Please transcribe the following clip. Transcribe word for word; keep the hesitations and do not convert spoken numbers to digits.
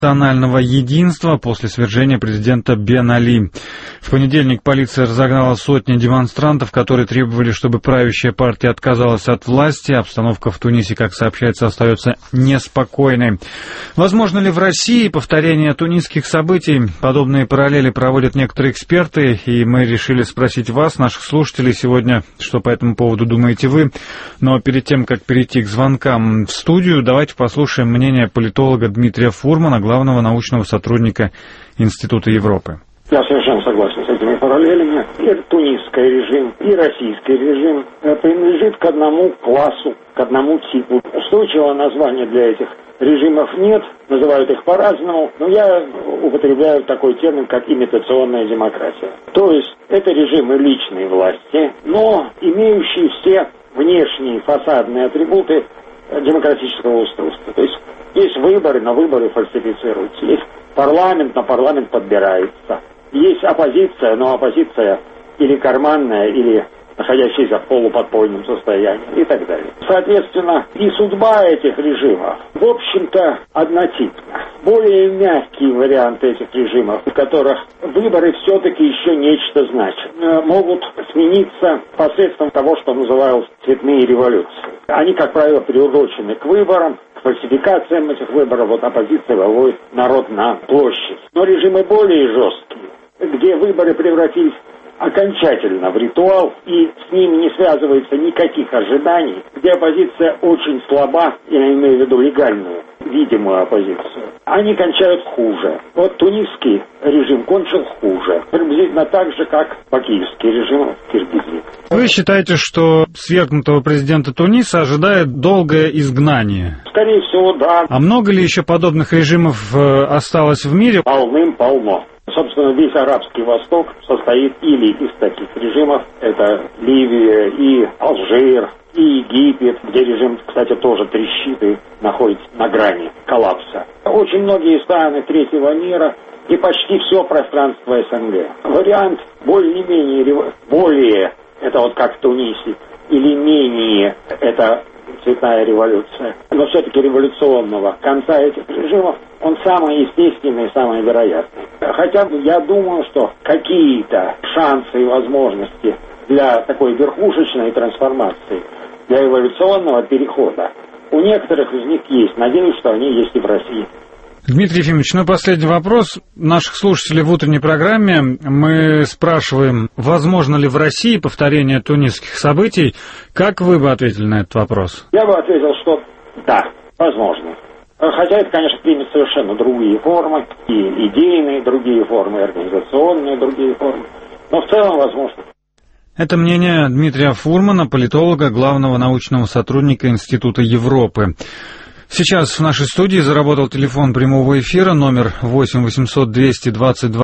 национального единства после свержения президента Бен Али. В понедельник полиция разогнала сотни демонстрантов, которые требовали, чтобы правящая партия отказалась от власти. Обстановка в Тунисе, как сообщается, остается неспокойной. Возможно ли в России повторение тунисских событий? Подобные параллели проводят некоторые эксперты, и мы решили спросить вас, наших слушателей, сегодня, что по этому поводу думаете вы. Но перед тем, как перейти к звонкам в студию, давайте послушаем мнение политолога Дмитрия Фурмана, главного научного сотрудника Института Европы. Я совершенно согласен с этими параллелями. И тунисский режим, и российский режим принадлежит к одному классу, к одному типу. Устойчивого названия для этих режимов нет, называют их по-разному, но я употребляю такой термин, как имитационная демократия. То есть это режимы личной власти, но имеющие все внешние фасадные атрибуты демократического устройства. То есть есть выборы, но выборы фальсифицируются. Есть парламент, но парламент подбирается. Есть оппозиция, но оппозиция или карманная, или находящаяся в полуподпольном состоянии и так далее. Соответственно, и судьба этих режимов, в общем-то, однотипна. Более мягкие варианты этих режимов, в которых выборы все-таки еще нечто значат, могут смениться посредством того, что называлось цветные революции. Они, как правило, приурочены к выборам, к фальсификациям этих выборов. Вот оппозиция выводит народ на площадь. Но режимы более жесткие, где выборы превратились окончательно в ритуал, и с ними не связывается никаких ожиданий, где оппозиция очень слаба, я имею в виду легальную, видимую оппозицию, они кончают хуже. Вот тунисский режим кончил хуже, приблизительно так же, как бакиевский режим в Киргизии. Вы считаете, что свергнутого президента Туниса ожидает долгое изгнание? Скорее всего, да. А много ли еще подобных режимов осталось в мире? Полным-полно. Собственно, весь Арабский Восток состоит или из таких режимов, это Ливия и Алжир, и Египет, где режим, кстати, тоже трещит и находится на грани коллапса. Очень многие страны третьего мира и почти все пространство СНГ. Вариант более-менее, более, это вот как в Тунисе, или менее, это цветная революция, но все-таки революционного конца этих режимов, он самый естественный и самый вероятный. Хотя я думаю, что какие-то шансы и возможности для такой верхушечной трансформации, для эволюционного перехода у некоторых из них есть. Надеюсь, что они есть и в России. Дмитрий Ефимович, ну последний вопрос наших слушателей в утренней программе. Мы спрашиваем, возможно ли в России повторение тунисских событий. Как вы бы ответили на этот вопрос? Я бы ответил, что да, возможно. Хотя это, конечно, примет совершенно другие формы, и идейные другие формы, и организационные другие формы. Но в целом возможно. Это мнение Дмитрия Фурмана, политолога, главного научного сотрудника Института Европы. Сейчас в нашей студии заработал телефон прямого эфира, номер восемь восемьсот двести двадцать два